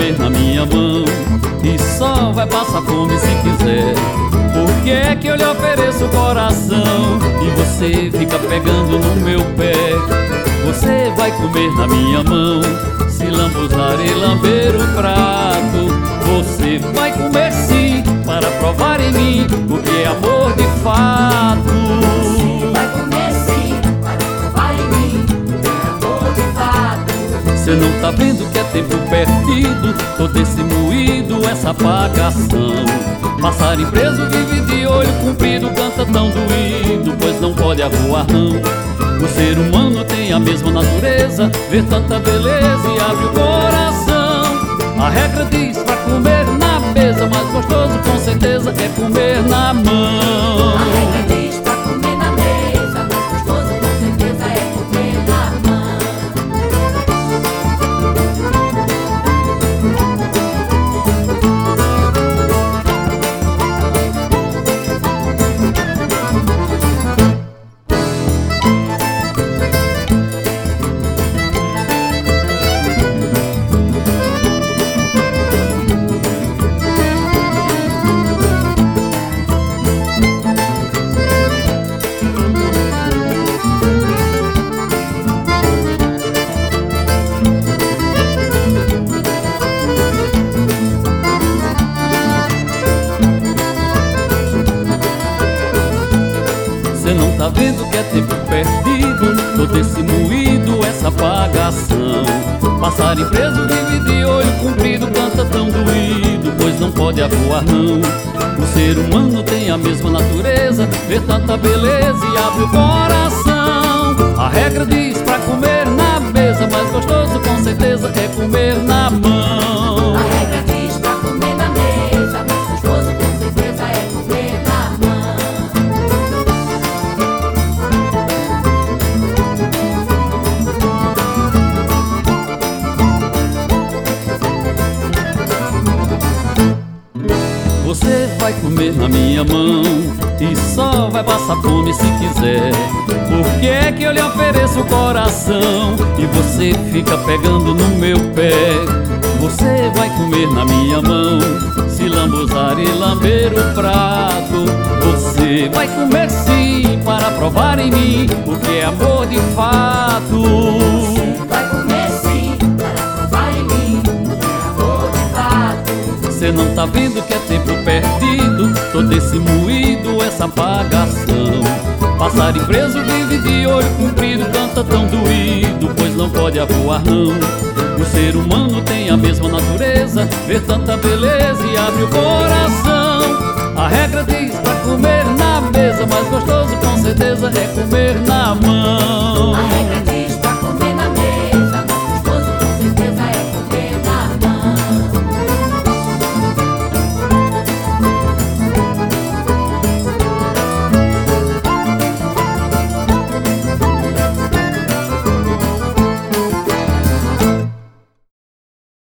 comer na minha mão e só vai passar fome se quiser. Por que é que eu lhe ofereço o coração e você fica pegando no meu pé? Você vai comer na minha mão, se lambuzar e lamber o prato. Você vai comer sim, para provar em mim o que é amor de fato. Você vai comer sim, para provar em mim o que é amor de fato. Cê não tá vendo que é tempo perdido, todo esse moído, essa apagação. Passarinho preso vive de olho comprido, canta tão doído, pois não pode avoar não. O ser humano tem a mesma natureza, vê tanta beleza e abre o coração. A regra diz pra comer na mesa, mas gostoso com certeza é comer na mão. A regra diz pra comer na mesa, mas gostoso com certeza é comer na mão. Cê não tá vendo que é tempo perdido, todo esse moído, essa apagação. Passarinho preso vive de olho comprido, canta tão doído, pois não pode avoar não. O ser humano tem a mesma natureza, vê tanta beleza e abre o coração. A regra diz pra comer na mesa, mas gostoso com certeza é comer na mão. A regra diz pra comer na mesa, mas gostoso com certeza é comer na mão. Você vai comer na minha mão e só vai passar fome se quiser. Por que é que eu lhe ofereço o coração e você fica pegando no meu pé? Você vai comer na minha mão, se lambuzar e lamber o prato. Você vai comer sim, para provar em mim o que é amor de fato. Você vai comer sim, para provar em mim o que é amor de fato. Cê não tá vendo que é tempo perdido, todo esse moído, essa apagação. Passarinho preso vive de olho comprido, canta tão doído, pois não pode avoar não. O ser humano tem a mesma natureza, vê tanta beleza e abre o coração. A regra diz pra comer na mesa, mas gostoso com certeza é comer na mão. A regra